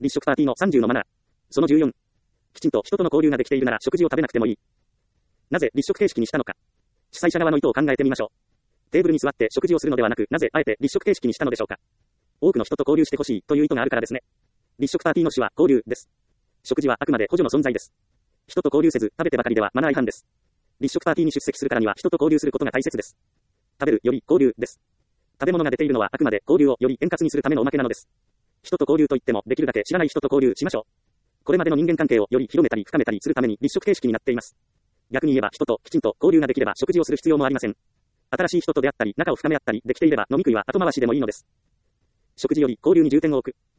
立食パーティーの30のマナー。その14。きちんと人との交流ができているなら食事を食べなくてもいい。なぜ立食形式にしたのか。主催者側の意図を考えてみましょう。テーブルに座って食事をするのではなく、なぜあえて立食形式にしたのでしょうか。多くの人と交流してほしいという意図があるからですね。立食パーティーの主は交流です。食事はあくまで補助の存在です。人と交流せず食べてばかりではマナー違反です。立食パーティーに出席するからには人と交流することが大切です。食べるより交流です。食べ物が出ているのはあくまで交流をより円滑にするためのおまけなのです。人と交流といってもできるだけ知らない人と交流しましょう。これまでの人間関係をより広めたり深めたりするために立食形式になっています。逆に言えば人ときちんと交流ができれば食事をする必要もありません。新しい人と出会ったり仲を深め合ったりできていれば飲み食いは後回しでもいいのです。食事より交流に重点を置く。